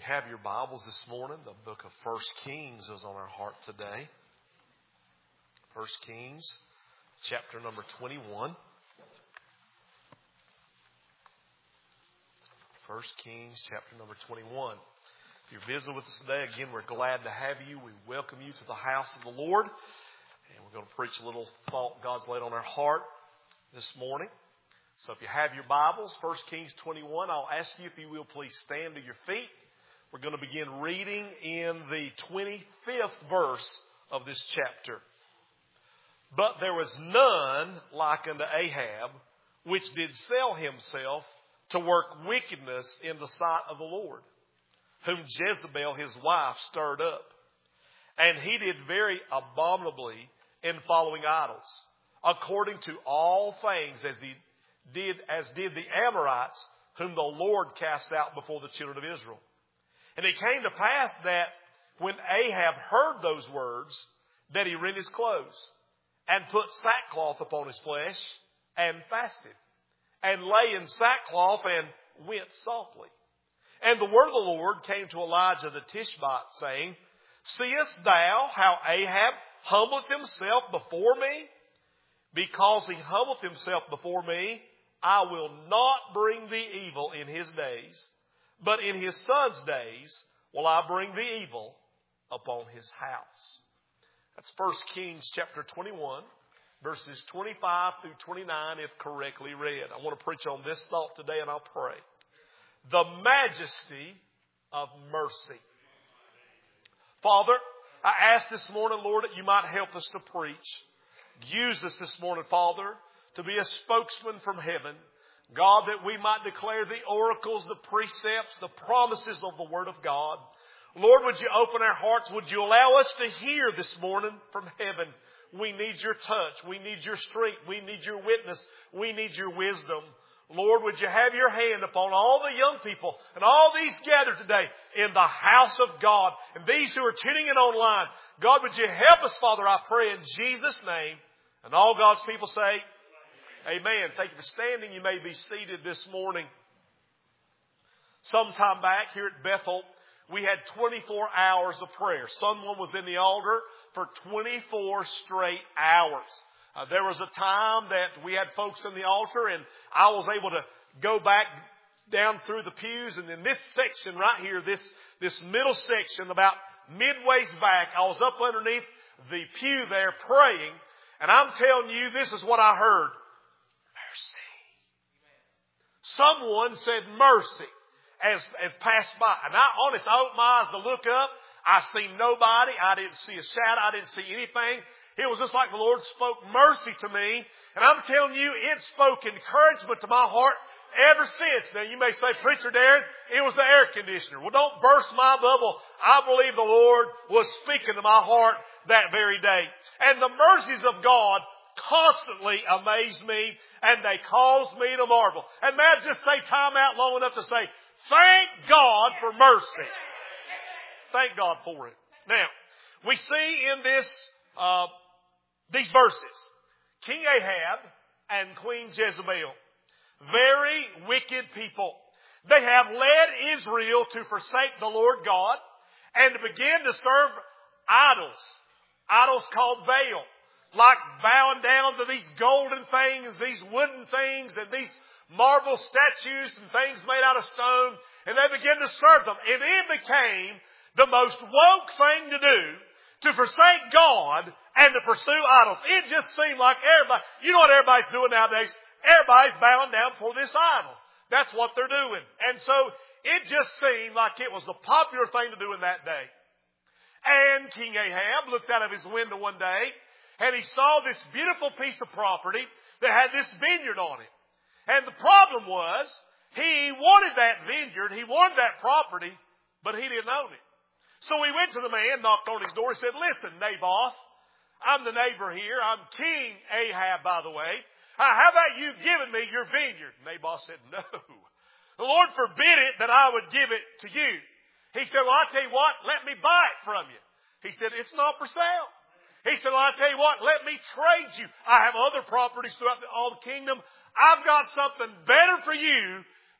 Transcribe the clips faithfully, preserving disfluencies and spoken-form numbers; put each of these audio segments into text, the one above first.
have your Bibles this morning, the book of First Kings is on our heart today. First Kings, chapter number twenty-one. First Kings, chapter number twenty-one. If you're visiting with us today, again, we're glad to have you. We welcome you to the house of the Lord. And we're going to preach a little thought God's laid on our heart this morning. So if you have your Bibles, First Kings twenty-one, I'll ask you if you will please stand to your feet. We're going to begin reading in the twenty-fifth verse of this chapter. But there was none like unto Ahab, which did sell himself to work wickedness in the sight of the Lord, whom Jezebel his wife stirred up. And he did very abominably in following idols, according to all things as he did as did the Amorites, whom the Lord cast out before the children of Israel. And it came to pass that when Ahab heard those words, that he rent his clothes, and put sackcloth upon his flesh, and fasted, and lay in sackcloth, and went softly. And the word of the Lord came to Elijah the Tishbite, saying, Seest thou how Ahab humbleth himself before me? Because he humbleth himself before me, I will not bring thee evil in his days, but in his son's days will I bring the evil upon his house. That's First Kings chapter twenty-one, verses twenty-five through twenty-nine, if correctly read. I want to preach on this thought today, and I'll pray. The majesty of mercy. Father, I ask this morning, Lord, that you might help us to preach. Use us this morning, Father, to be a spokesman from heaven. God, that we might declare the oracles, the precepts, the promises of the Word of God. Lord, would you open our hearts? Would you allow us to hear this morning from heaven? We need your touch. We need your strength. We need your witness. We need your wisdom. Lord, would you have your hand upon all the young people and all these gathered today in the house of God, and these who are tuning in online. God, would you help us, Father, I pray in Jesus' name. And all God's people say, amen. Thank you for standing. You may be seated this morning. Sometime back here at Bethel, we had twenty-four hours of prayer. Someone was in the altar for twenty-four straight hours. Uh, there was a time that we had folks in the altar, and I was able to go back down through the pews. And in this section right here, this, this middle section, about midways back, I was up underneath the pew there praying. And I'm telling you, this is what I heard. Mercy. Someone said mercy as, as passed by. And I, honest, I opened my eyes to look up. I seen nobody. I didn't see a shadow. I didn't see anything. It was just like the Lord spoke mercy to me. And I'm telling you, it spoke encouragement to my heart ever since. Now, you may say, Preacher Darren, it was the air conditioner. Well, don't burst my bubble. I believe the Lord was speaking to my heart that very day. And the mercies of God constantly amaze me, and they cause me to marvel. And may I just say time out long enough to say, thank God for mercy. Thank God for it. Now, we see in this, uh, these verses, King Ahab and Queen Jezebel, very wicked people. They have led Israel to forsake the Lord God and to begin to serve idols. Idols called Baal. Like bowing down to these golden things, these wooden things, and these marble statues and things made out of stone. And they began to serve them. And it became the most woke thing to do, to forsake God and to pursue idols. It just seemed like everybody, you know what everybody's doing nowadays? Everybody's bowing down for this idol. That's what they're doing. And so it just seemed like it was the popular thing to do in that day. And King Ahab looked out of his window one day, and he saw this beautiful piece of property that had this vineyard on it. And the problem was, he wanted that vineyard, he wanted that property, but he didn't own it. So he went to the man, knocked on his door, and said, Listen, Naboth, I'm the neighbor here. I'm King Ahab, by the way. Uh, how about you giving me your vineyard? Naboth said, No. The Lord forbid it that I would give it to you. He said, well, I'll tell you what, let me buy it from you. He said, it's not for sale. He said, well, I'll tell you what, let me trade you. I have other properties throughout the, all the kingdom. I've got something better for you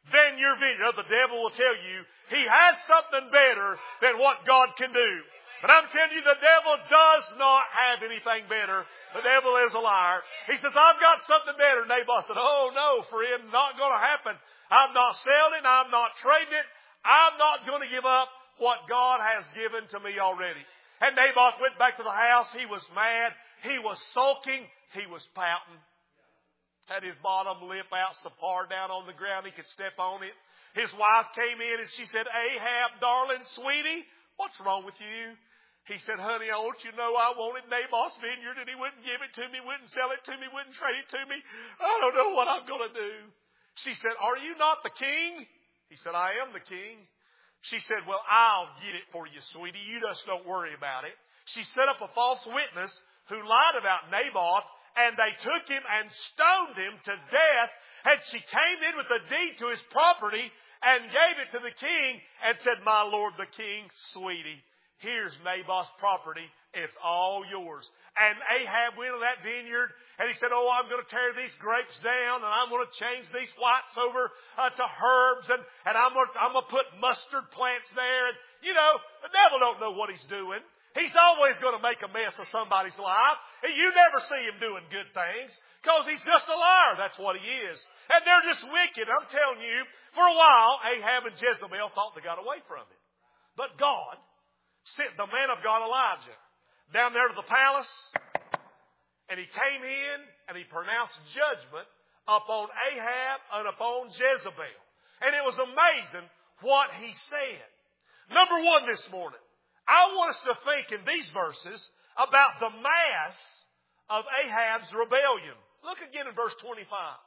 than your vineyard. The devil will tell you he has something better than what God can do. But I'm telling you, the devil does not have anything better. The devil is a liar. He says, I've got something better. Naboth said, oh no, friend, not going to happen. I'm not selling. I'm not trading it. I'm not going to give up what God has given to me already. And Naboth went back to the house. He was mad. He was sulking. He was pouting. Had his bottom lip out so far down on the ground he could step on it. His wife came in and she said, Ahab, darling, sweetie, what's wrong with you? He said, honey, I want you to know I wanted Naboth's vineyard and he wouldn't give it to me, wouldn't sell it to me, wouldn't trade it to me. I don't know what I'm going to do. She said, are you not the king? He said, I am the king. She said, well, I'll get it for you, sweetie. You just don't worry about it. She set up a false witness who lied about Naboth, and they took him and stoned him to death. And she came in with a deed to his property and gave it to the king and said, my lord the king, sweetie, here's Naboth's property. It's all yours. And Ahab went to that vineyard and he said, oh, I'm going to tear these grapes down and I'm going to change these whites over uh, to herbs and, and I'm going to, I'm going to put mustard plants there. And, you know, the devil don't know what he's doing. He's always going to make a mess of somebody's life. And you never see him doing good things because he's just a liar. That's what he is. And they're just wicked. I'm telling you, for a while, Ahab and Jezebel thought they got away from it. But God sent the man of God, Elijah, down there to the palace, and he came in and he pronounced judgment upon Ahab and upon Jezebel. And it was amazing what he said. Number one this morning, I want us to think in these verses about the mass of Ahab's rebellion. Look again in verse twenty-five.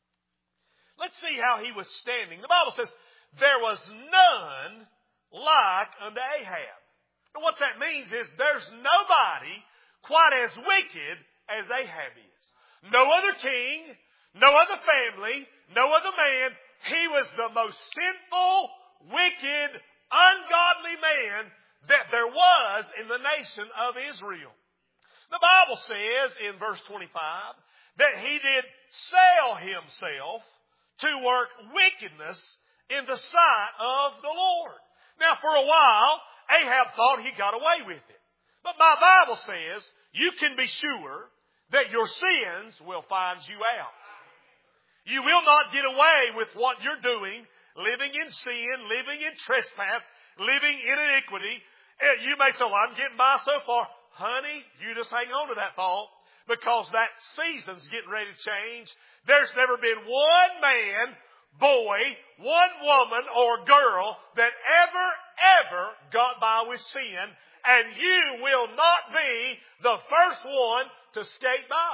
Let's see how he was standing. The Bible says, there was none like unto Ahab. And what that means is there's nobody quite as wicked as Ahab is. No other king, no other family, no other man. He was the most sinful, wicked, ungodly man that there was in the nation of Israel. The Bible says in verse twenty-five that he did sell himself to work wickedness in the sight of the Lord. Now for a while, Ahab thought he got away with it. But my Bible says you can be sure that your sins will find you out. You will not get away with what you're doing, living in sin, living in trespass, living in iniquity. You may say, well, I'm getting by so far. Honey, you just hang on to that thought because that season's getting ready to change. There's never been one man, boy, one woman or girl that ever, ever got by with sin, and you will not be the first one to skate by.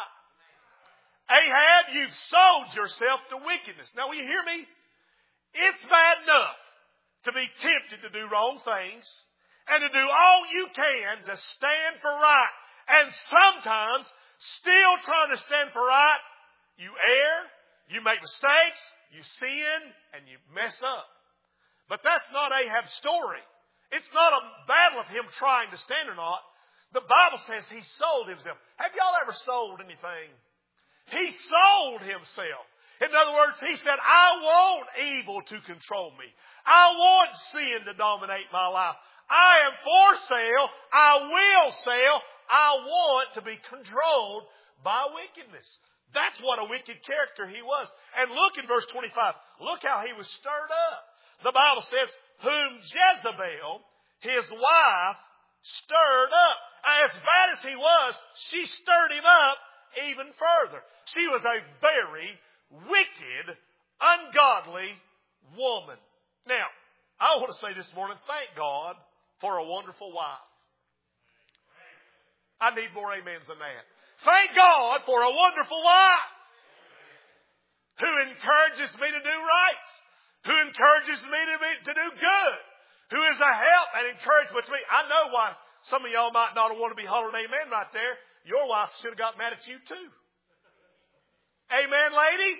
Ahab, you've sold yourself to wickedness. Now, will you hear me? It's bad enough to be tempted to do wrong things and to do all you can to stand for right. And sometimes, still trying to stand for right, you err, you make mistakes, you sin, and you mess up. But that's not Ahab's story. It's not a battle of him trying to stand or not. The Bible says he sold himself. Have y'all ever sold anything? He sold himself. In other words, he said, I want evil to control me. I want sin to dominate my life. I am for sale. I will sell. I want to be controlled by wickedness. That's what a wicked character he was. And look in verse twenty-five. Look how he was stirred up. The Bible says, whom Jezebel, his wife, stirred up. As bad as he was, she stirred him up even further. She was a very wicked, ungodly woman. Now, I want to say this morning, thank God for a wonderful wife. I need more amens than that. Thank God for a wonderful wife who encourages me to do right, who encourages me to, be, to do good, who is a help and encouragement to me. I know why some of y'all might not want to be hollering amen right there. Your wife should have got mad at you too. Amen, ladies?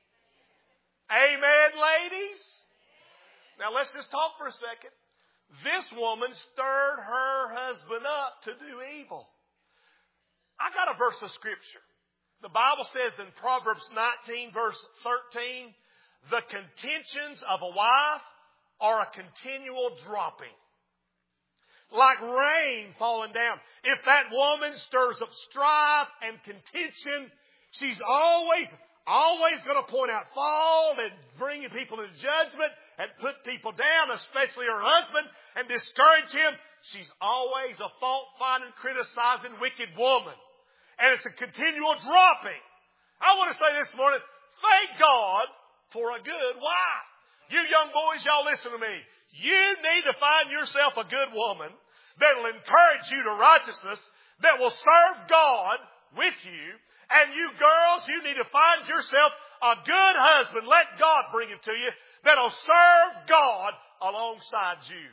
Amen, ladies? Now let's just talk for a second. This woman stirred her husband up to do evil. I got a verse of Scripture. The Bible says in Proverbs nineteen, verse thirteen, the contentions of a wife are a continual dropping. Like rain falling down. If that woman stirs up strife and contention, she's always, always going to point out fault and bring people into judgment and put people down, especially her husband, and discourage him. She's always a fault-finding, criticizing, wicked woman. And it's a continual dropping. I want to say this morning, thank God for a good wife. You young boys, y'all listen to me. You need to find yourself a good woman that will encourage you to righteousness, that will serve God with you. And you girls, you need to find yourself a good husband. Let God bring it to you that will serve God alongside you.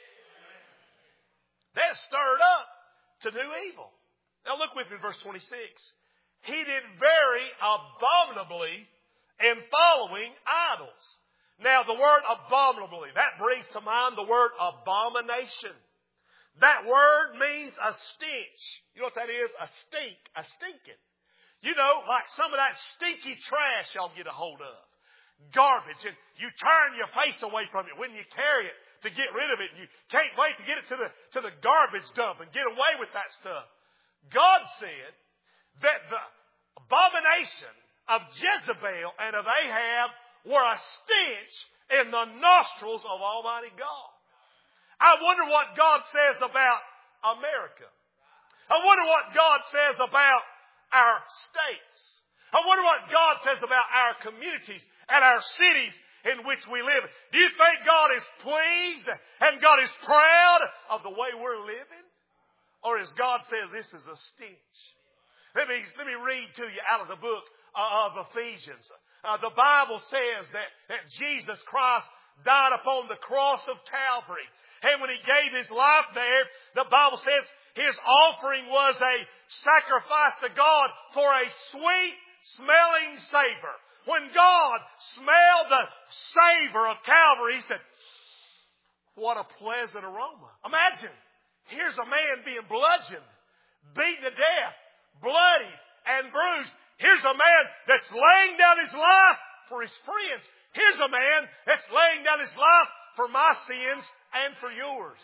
They're stirred up to do evil. Now look with me in verse twenty-six. He did very abominably in following idols. Now the word abominably, that brings to mind the word abomination. That word means a stench. You know what that is? A stink, a stinking. You know, like some of that stinky trash y'all get a hold of. Garbage. And you turn your face away from it when you carry it to get rid of it. And you can't wait to get it to the, to the garbage dump and get away with that stuff. God said that the abomination of Jezebel and of Ahab were a stench in the nostrils of Almighty God. I wonder what God says about America. I wonder what God says about our states. I wonder what God says about our communities and our cities in which we live. Do you think God is pleased and God is proud of the way we're living? Or is God saying this is a stench? Let me, let me read to you out of the book of Ephesians. Uh, the Bible says that, that Jesus Christ died upon the cross of Calvary. And when He gave His life there, the Bible says His offering was a sacrifice to God for a sweet smelling savor. When God smelled the savor of Calvary, He said, what a pleasant aroma. Imagine, here's a man being bludgeoned, beaten to death, bloody and bruised. Here's a man that's laying down his life for his friends. Here's a man that's laying down his life for my sins and for yours.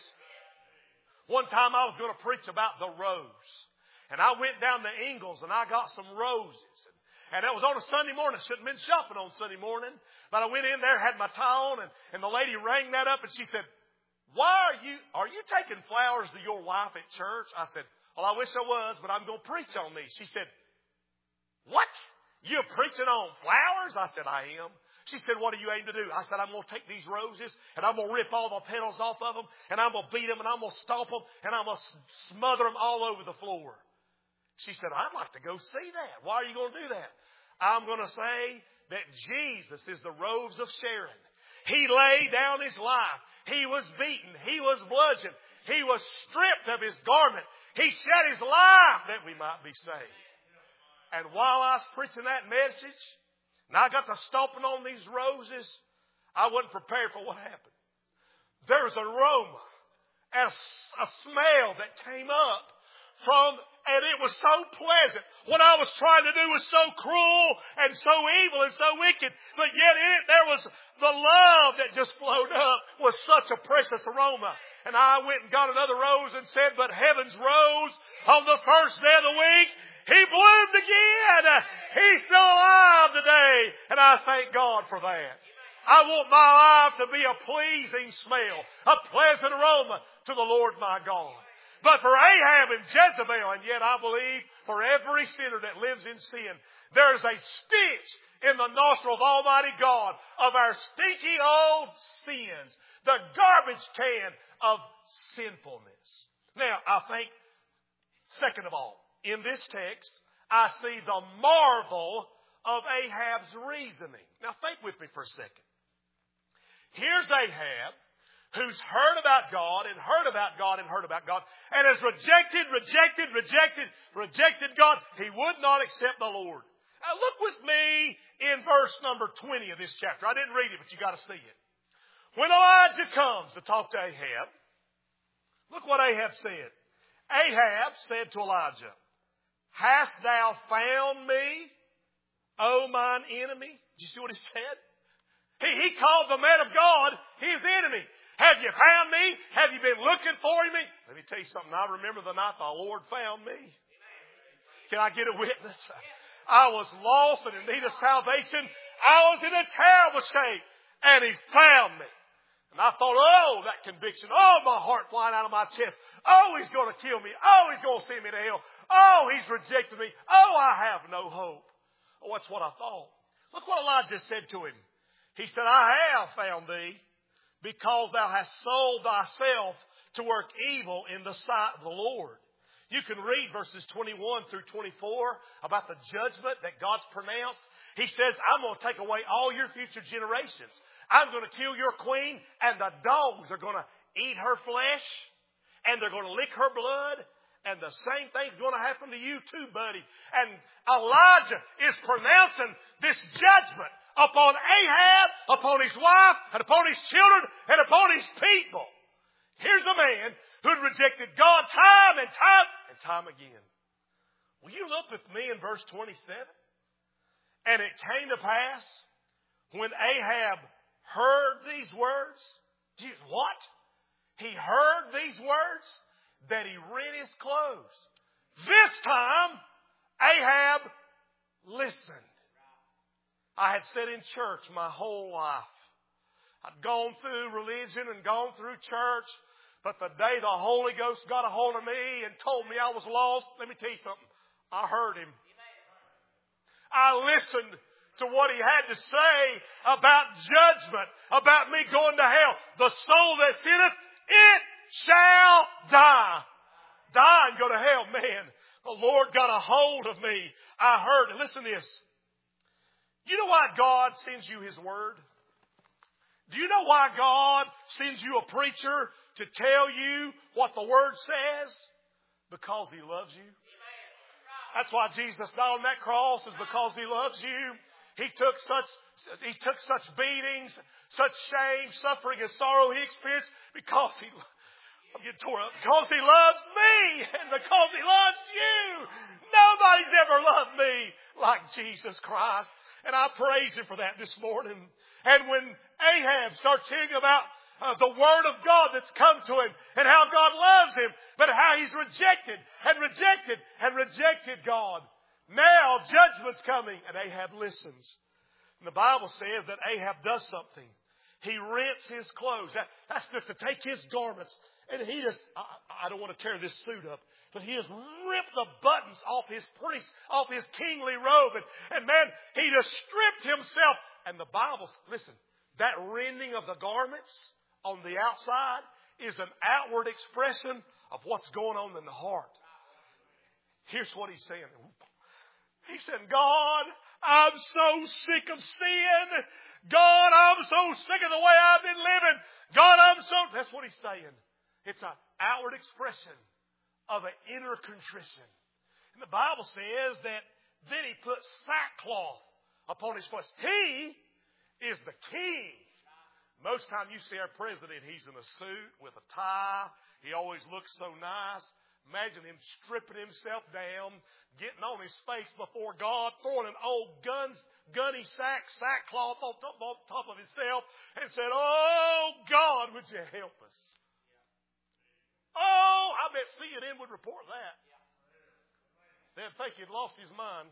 One time I was going to preach about the rose. And I went down to Ingalls and I got some roses. And that was on a Sunday morning. I shouldn't have been shopping on Sunday morning. But I went in there, had my tie on, and, and the lady rang that up and she said, why are you, are you taking flowers to your wife at church? I said, well, I wish I was, but I'm going to preach on these. She said, what? You're preaching on flowers? I said, I am. She said, what do you aim to do? I said, I'm going to take these roses and I'm going to rip all the petals off of them and I'm going to beat them and I'm going to stomp them and I'm going to smother them all over the floor. She said, I'd like to go see that. Why are you going to do that? I'm going to say that Jesus is the rose of Sharon. He laid down His life. He was beaten. He was bludgeoned. He was stripped of His garment. He shed His life that we might be saved. And while I was preaching that message, and I got to stomping on these roses, I wasn't prepared for what happened. There was an aroma and a, a smell that came up from, and it was so pleasant. What I was trying to do was so cruel and so evil and so wicked, but yet in it there was the love that just flowed up with such a precious aroma. And I went and got another rose and said, but heaven's rose on the first day of the week, He bloomed again. He's still alive today. And I thank God for that. I want my life to be a pleasing smell, a pleasant aroma to the Lord my God. But for Ahab and Jezebel, and yet I believe for every sinner that lives in sin, there is a stench in the nostril of Almighty God of our stinky old sins, the garbage can of sinfulness. Now, I think, second of all, in this text, I see the marvel of Ahab's reasoning. Now think with me for a second. Here's Ahab, who's heard about God and heard about God and heard about God, and has rejected, rejected, rejected, rejected God. He would not accept the Lord. Now look with me in verse number twenty of this chapter. I didn't read it, but you got to see it. When Elijah comes to talk to Ahab, look what Ahab said. Ahab said to Elijah, hast thou found me, O mine enemy? Did you see what he said? He, he called the man of God his enemy. Have you found me? Have you been looking for me? Let me tell you something. I remember the night the Lord found me. Can I get a witness? I was lost and in need of salvation. I was in a terrible shape. And He found me. And I thought, oh, that conviction. Oh, my heart flying out of my chest. Oh, He's going to kill me. Oh, He's going to send me to hell. Oh, He's rejected me. Oh, I have no hope. Oh, that's what I thought. Look what Elijah said to him. He said, I have found thee because thou hast sold thyself to work evil in the sight of the Lord. You can read verses twenty-one through twenty-four about the judgment that God's pronounced. He says, I'm going to take away all your future generations. I'm going to kill your queen, and the dogs are going to eat her flesh, and they're going to lick her blood, and the same thing's going to happen to you too, buddy. And Elijah is pronouncing this judgment upon Ahab, upon his wife, and upon his children, and upon his people. Here's a man who had rejected God time and time and time again. Will you look with me in verse twenty-seven? And it came to pass when Ahab heard these words. What? He heard these words that he rent his clothes. This time, Ahab listened. I had sat in church my whole life. I'd gone through religion and gone through church. But the day the Holy Ghost got a hold of me and told me I was lost, let me tell you something. I heard Him. I listened to what He had to say about judgment, about me going to hell. The soul that sinneth, it shall die. Die and go to hell. Man, the Lord got a hold of me. I heard it. Listen to this. You know why God sends you His Word? Do you know why God sends you a preacher to tell you what the Word says? Because He loves you. That's why Jesus died on that cross, is because He loves you. He took such, He took such beatings, such shame, suffering, and sorrow He experienced because He, I'm getting tore up, because He loves me and because He loves you. Nobody's ever loved me like Jesus Christ. And I praise Him for that this morning. And when Ahab starts hearing about Uh, the Word of God that's come to him and how God loves him, but how he's rejected and rejected and rejected God. Now judgment's coming, and Ahab listens. And the Bible says that Ahab does something. He rents his clothes. That, that's just to take his garments. And he just, I, I don't want to tear this suit up, but he just ripped the buttons off his priest, off his kingly robe. And, and man, he just stripped himself. And the Bible, listen, that rending of the garments on the outside is an outward expression of what's going on in the heart. Here's what he's saying. He said, God, I'm so sick of sin. God, I'm so sick of the way I've been living. God, I'm so... That's what he's saying. It's an outward expression of an inner contrition. And the Bible says that then he put sackcloth upon his flesh. He is the king. Most time you see our president, he's in a suit with a tie. He always looks so nice. Imagine him stripping himself down, getting on his face before God, throwing an old guns, gunny sack, sackcloth on top, on top of himself and said, oh, God, would you help us? Oh, I bet C N N would report that. They'd think he'd lost his mind.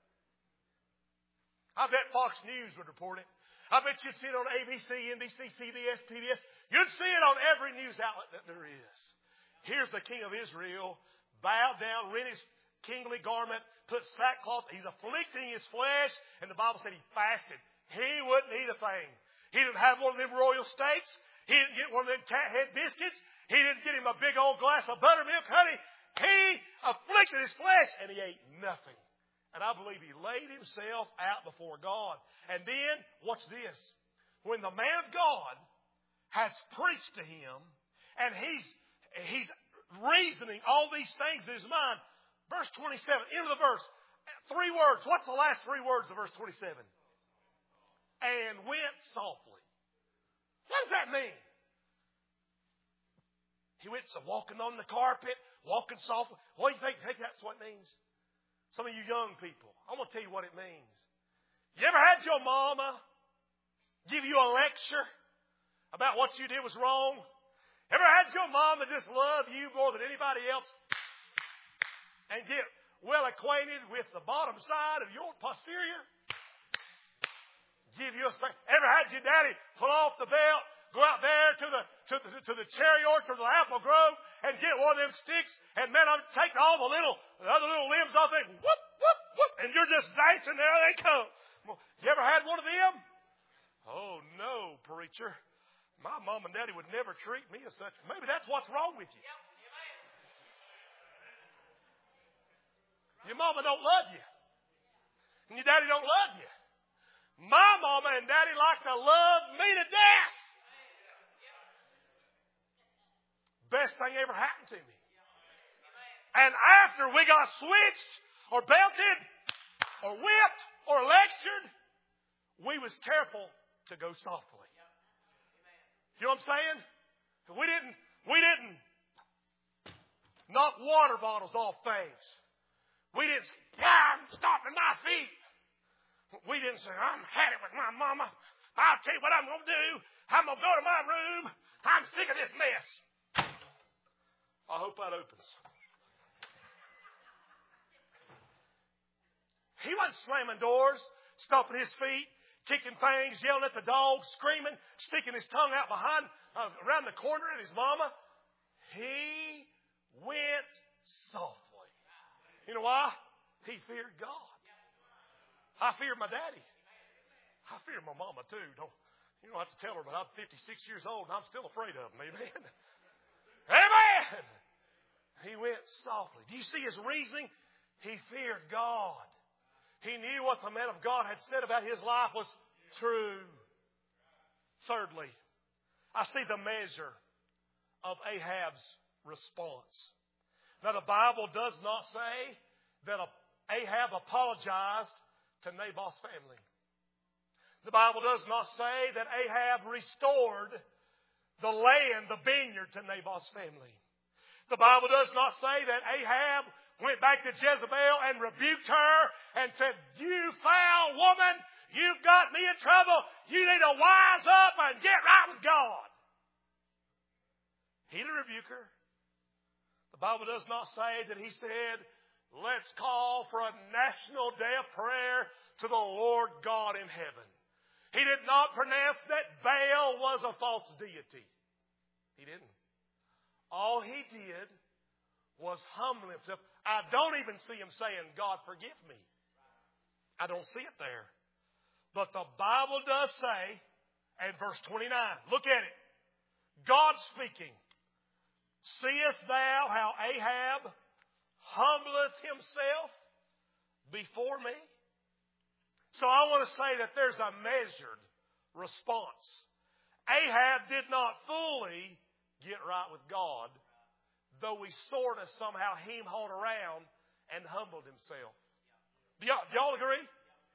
I bet Fox News would report it. I bet you'd see it on A B C, N B C, C B S, P B S. You'd see it on every news outlet that there is. Here's the king of Israel, bowed down, rent his kingly garment, put sackcloth. He's afflicting his flesh. And the Bible said he fasted. He wouldn't eat a thing. He didn't have one of them royal steaks. He didn't get one of them cat head biscuits. He didn't get him a big old glass of buttermilk, honey. He afflicted his flesh and he ate nothing. And I believe he laid himself out before God. And then, watch this. When the man of God has preached to him, and he's, he's reasoning all these things in his mind, verse twenty-seven, end of the verse, three words. What's the last three words of verse twenty-seven? And went softly. What does that mean? He went so walking on the carpet, walking softly. What do you think? Think that's what it means? Some of you young people, I'm going to tell you what it means. You ever had your mama give you a lecture about what you did was wrong? Ever had your mama just love you more than anybody else and get well acquainted with the bottom side of your posterior? Give you a spank. Ever had your daddy pull off the belt, go out there to the to the, to the cherry orchard or the apple grove and get one of them sticks and man, I'm take all the little the other little limbs off there, whoop, whoop, whoop, and you're just dancing, there they come. You ever had one of them? Oh no, preacher. My mom and daddy would never treat me as such. Maybe that's what's wrong with you. Your mama don't love you. And your daddy don't love you. My mama and daddy like to love me to death. Best thing ever happened to me. And after we got switched or belted or whipped or lectured, we was careful to go softly. You know what I'm saying? We didn't, we didn't knock water bottles off things. We didn't say, yeah, I'm stomping my feet. We didn't say, I'm had it with my mama. I'll tell you what I'm going to do. I'm going to go to my room. I'm sick of this mess. I hope that opens. He wasn't slamming doors, stomping his feet, kicking things, yelling at the dog, screaming, sticking his tongue out behind, uh, around the corner at his mama. He went softly. You know why? He feared God. I feared my daddy. I feared my mama too. Don't you don't have to tell her, but I'm fifty-six years old and I'm still afraid of him. Amen. Amen. He went softly. Do you see his reasoning? He feared God. He knew what the man of God had said about his life was true. Thirdly, I see the measure of Ahab's response. Now, the Bible does not say that Ahab apologized to Naboth's family. The Bible does not say that Ahab restored the land, the vineyard, to Naboth's family. The Bible does not say that Ahab went back to Jezebel and rebuked her and said, you foul woman, you've got me in trouble. You need to wise up and get right with God. He didn't rebuke her. The Bible does not say that he said, let's call for a national day of prayer to the Lord God in heaven. He did not pronounce that Baal was a false deity. He didn't. All he did was humble himself. I don't even see him saying, God, forgive me. I don't see it there. But the Bible does say, and verse twenty-nine, look at it. God speaking, seest thou how Ahab humbleth himself before me? So I want to say that there's a measured response. Ahab did not fully get right with God, though he sort of somehow hem-hawed around and humbled himself. Do y'all, do y'all agree?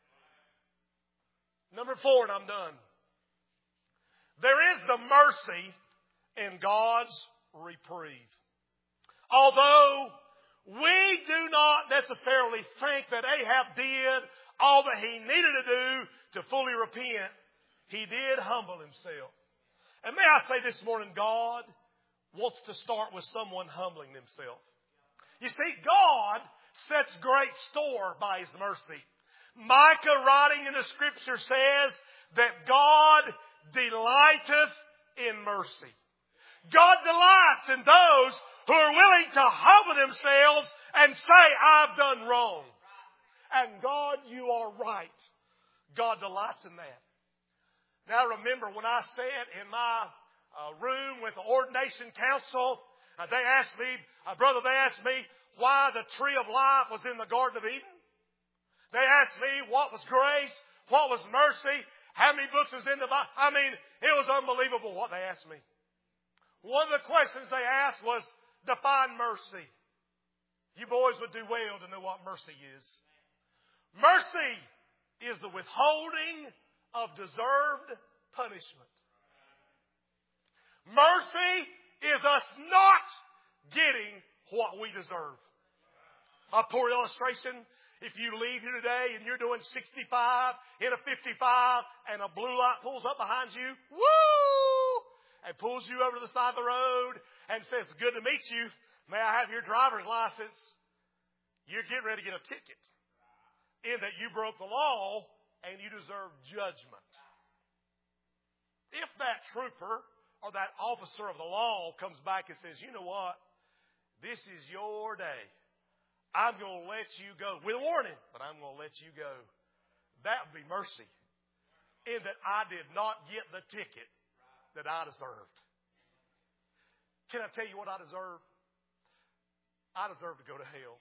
Number four, and I'm done. There is the mercy in God's reprieve. Although we do not necessarily think that Ahab did all that he needed to do to fully repent, he did humble himself. And may I say this morning, God wants to start with someone humbling themselves. You see, God sets great store by His mercy. Micah, writing in the Scripture, says that God delighteth in mercy. God delights in those who are willing to humble themselves and say, I've done wrong. And God, you are right. God delights in that. Now remember, when I sat in my uh, room with the ordination council, uh, they asked me, uh, brother, they asked me why the tree of life was in the Garden of Eden. They asked me what was grace, what was mercy, how many books was in the Bible. I mean, it was unbelievable what they asked me. One of the questions they asked was, define mercy. You boys would do well to know what mercy is. Mercy is the withholding of deserved punishment. Mercy is us not getting what we deserve. A poor illustration If you leave here today and you're doing sixty-five in a fifty-five and a blue light pulls up behind you, woo! And pulls you over to the side of the road and says, good to meet you. May I have your driver's license? You're getting ready to get a ticket in that you broke the law and you deserve judgment. If that trooper or that officer of the law comes back and says, you know what? This is your day. I'm going to let you go. With a warning, but I'm going to let you go. That would be mercy. In that I did not get the ticket that I deserved. Can I tell you what I deserve? I deserve to go to hell.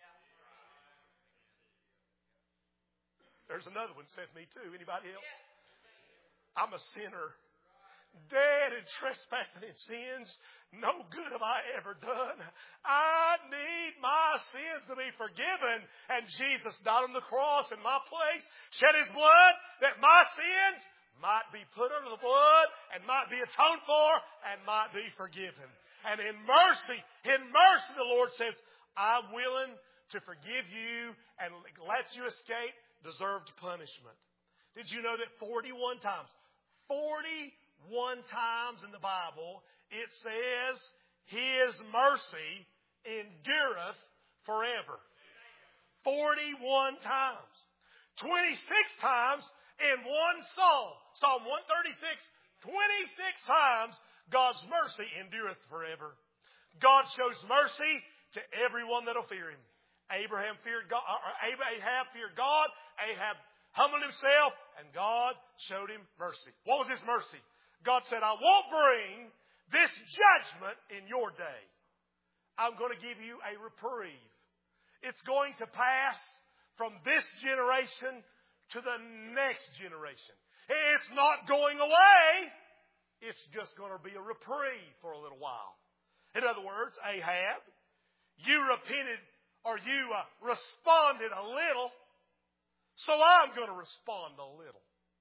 There's another one sent me too. Anybody else? I'm a sinner. Dead in trespassing and sins. No good have I ever done. I need my sins to be forgiven. And Jesus died on the cross in my place, shed His blood that my sins might be put under the blood and might be atoned for and might be forgiven. And in mercy, in mercy, the Lord says, I'm willing to forgive you and let you escape deserved punishment. Did you know that forty-one times, forty-one times in the Bible, it says, His mercy endureth forever. forty-one times. twenty-six times in one psalm. Psalm one thirty-six, twenty-six times, God's mercy endureth forever. God shows mercy to everyone that will fear Him. Abraham feared God, or Ahab feared God. Ahab humbled himself, and God showed him mercy. What was His mercy? God said, I won't bring this judgment in your day. I'm going to give you a reprieve. It's going to pass from this generation to the next generation. It's not going away. It's just going to be a reprieve for a little while. In other words, Ahab, you repented or you uh, responded a little, so I'm going to respond a little.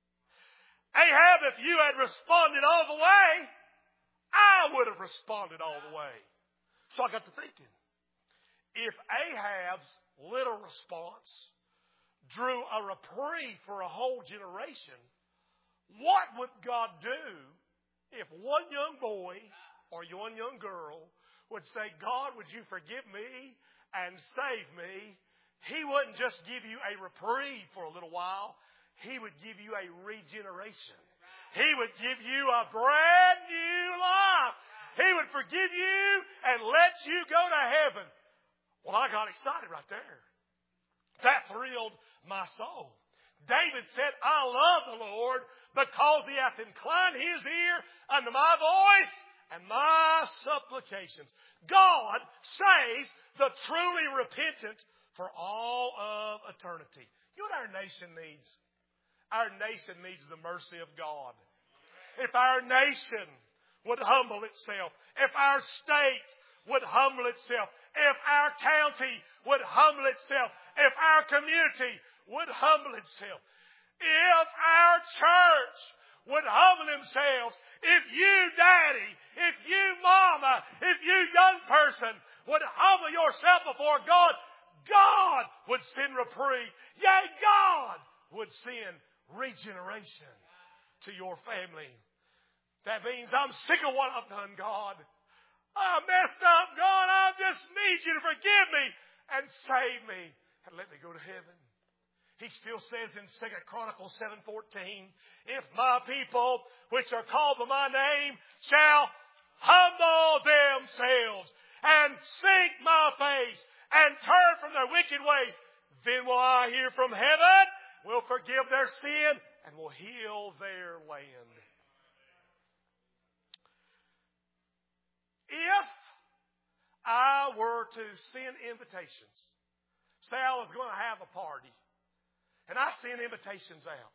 Ahab, if you had responded all the way, I would have responded all the way. So I got to thinking, if Ahab's little response drew a reprieve for a whole generation, what would God do if one young boy or one young girl would say, God, would you forgive me and save me? He wouldn't just give you a reprieve for a little while. He would give you a regeneration. He would give you a brand new life. He would forgive you and let you go to heaven. Well, I got excited right there. That thrilled my soul. David said, I love the Lord because He hath inclined His ear unto my voice and my supplications. God saves the truly repentant for all of eternity. You know what our nation needs? Our nation needs the mercy of God. If our nation would humble itself, if our state would humble itself, if our county would humble itself, if our community would humble itself, if our church would humble themselves, if you, daddy, if you, mama, if you, young person, would humble yourself before God, God would send reprieve. Yea, God would send regeneration to your family. That means I'm sick of what I've done, God. I messed up, God. I just need you to forgive me and save me and let me go to heaven. He still says in Second Chronicles seven fourteen, if my people, which are called by my name, shall humble themselves and seek my face and turn from their wicked ways, then will I hear from heaven, will forgive their sin, and will heal their land. If I were to send invitations, say I was going to have a party, and I send invitations out.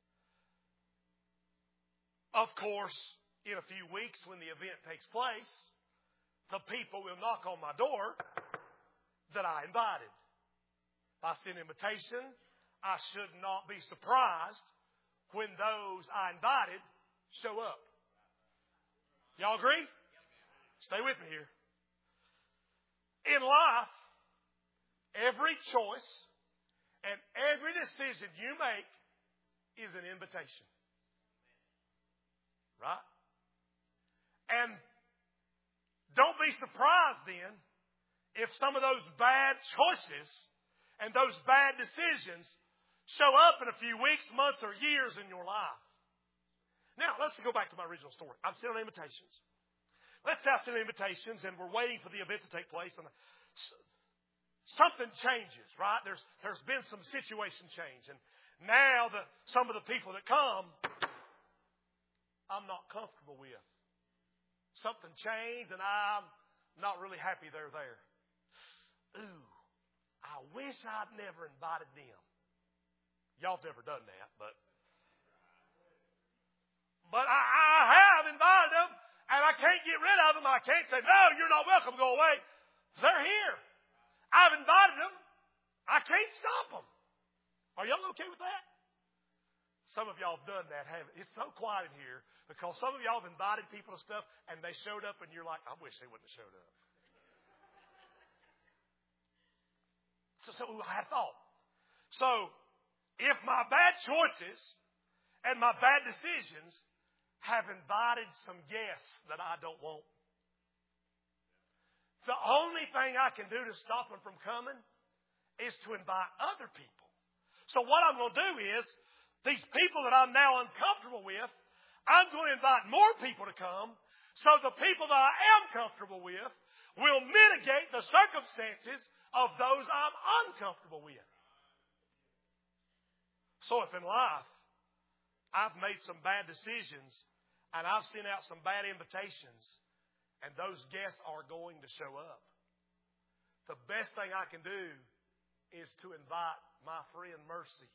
Of course, in a few weeks when the event takes place, the people will knock on my door that I invited. If I send an invitation, I should not be surprised when those I invited show up. Y'all agree? Stay with me here. In life, every choice, And every decision you make is an invitation. Right? And don't be surprised then if some of those bad choices and those bad decisions show up in a few weeks, months, or years in your life. Now, let's go back to my original story. I'm sitting on invitations. Let's say I'm sitting on invitations and we're waiting for the event to take place. And something changes, right? There's There's been some situation change. And now the, some of the people that come, I'm not comfortable with. Something changed and I'm not really happy they're there. Ooh, I wish I'd never invited them. Y'all have never done that, but but I, I have invited them, and I can't get rid of them. I can't say, no, you're not welcome, go away. They're here. I've invited them. I can't stop them. Are y'all okay with that? Some of y'all have done that, haven't you? It's so quiet in here because some of y'all have invited people to stuff, and they showed up, and you're like, I wish they wouldn't have showed up. So, so I had thought. So, if my bad choices and my bad decisions have invited some guests that I don't want, the only thing I can do to stop them from coming is to invite other people. So what I'm going to do is, these people that I'm now uncomfortable with, I'm going to invite more people to come, so the people that I am comfortable with will mitigate the circumstances of those I'm uncomfortable with. So if in life I've made some bad decisions and I've sent out some bad invitations and those guests are going to show up, the best thing I can do is to invite my friend Mercy.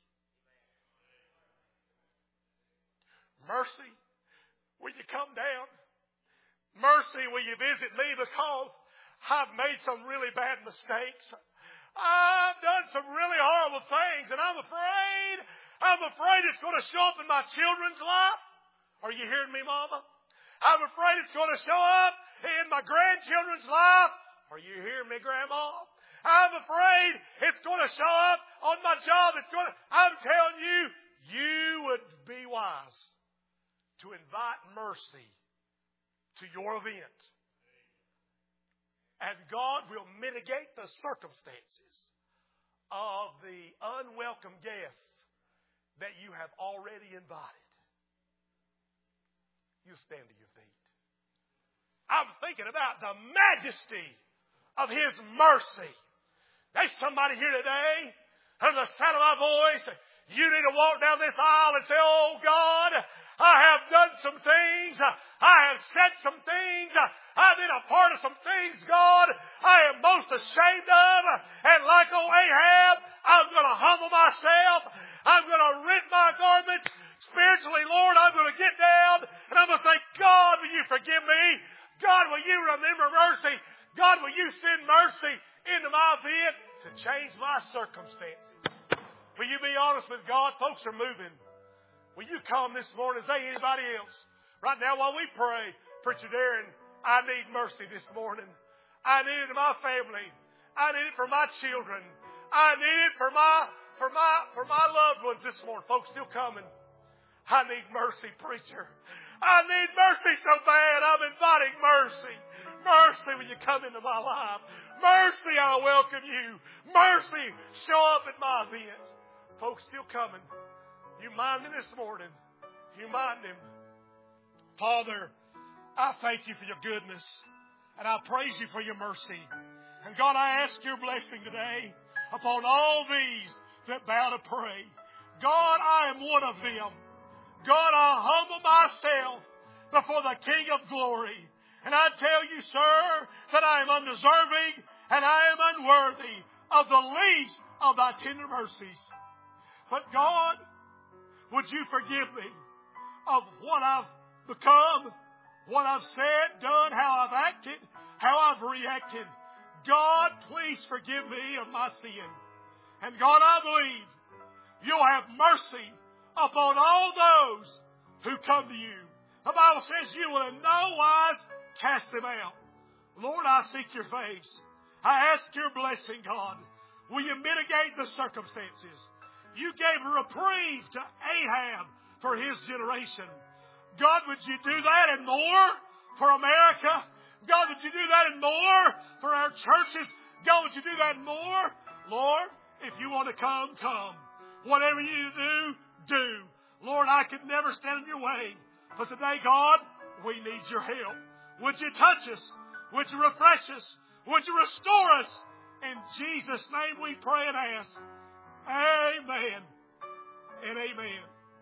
Mercy, will you come down? Mercy, will you visit me because I've made some really bad mistakes. I've done some really horrible things, and I'm afraid, I'm afraid it's going to show up in my children's life. Are you hearing me, Mama? I'm afraid it's going to show up in my grandchildren's life. Are you hearing me, Grandma? I'm afraid it's going to show up on my job. It's going to, I'm telling you, you would be wise to invite Mercy to your event. And God will mitigate the circumstances of the unwelcome guests that you have already invited. You stand to your feet. I'm thinking about the majesty of His mercy. There's somebody here today, under the sound of my voice, you need to walk down this aisle and say, oh God, I have done some things. I have said some things. I've been a part of some things, God, I am most ashamed of. And like old Ahab, I'm going to humble myself. I'm going to rent my garments. Spiritually, Lord, I'm going to get down. And I'm going to say, God, will you forgive me? God, will you remember mercy? God, will you send mercy into my event to change my circumstances? Will you be honest with God? Folks are moving. Will you come this morning? Is there anybody else? Right now while we pray, Preacher Darren, I need mercy this morning. I need it in my family. I need it for my children. I need it for my for my for my loved ones this morning. Folks still coming. I need mercy, preacher. I need mercy so bad. I'm inviting mercy. Mercy, will you come into my life? Mercy, I'll welcome you. Mercy, show up at my event. Folks still coming. You mind him this morning. You mind him. Father, I thank you for your goodness. And I praise you for your mercy. And God, I ask your blessing today upon all these that bow to pray. God, I am one of them. God, I humble myself before the King of glory. And I tell you, sir, that I am undeserving and I am unworthy of the least of thy tender mercies. But God, would you forgive me of what I've become, what I've said, done, how I've acted, how I've reacted. God, please forgive me of my sin. And God, I believe you'll have mercy upon all those who come to you. The Bible says you will in no wise cast them out. Lord, I seek your face. I ask your blessing, God. Will you mitigate the circumstances? You gave a reprieve to Ahab for his generation. God, would you do that and more for America? God, would you do that and more for our churches? God, would you do that and more? Lord, if you want to come, come. Whatever you do, do. Lord, I could never stand in your way. But today, God, we need your help. Would you touch us? Would you refresh us? Would you restore us? In Jesus' name we pray and ask. Amen and amen.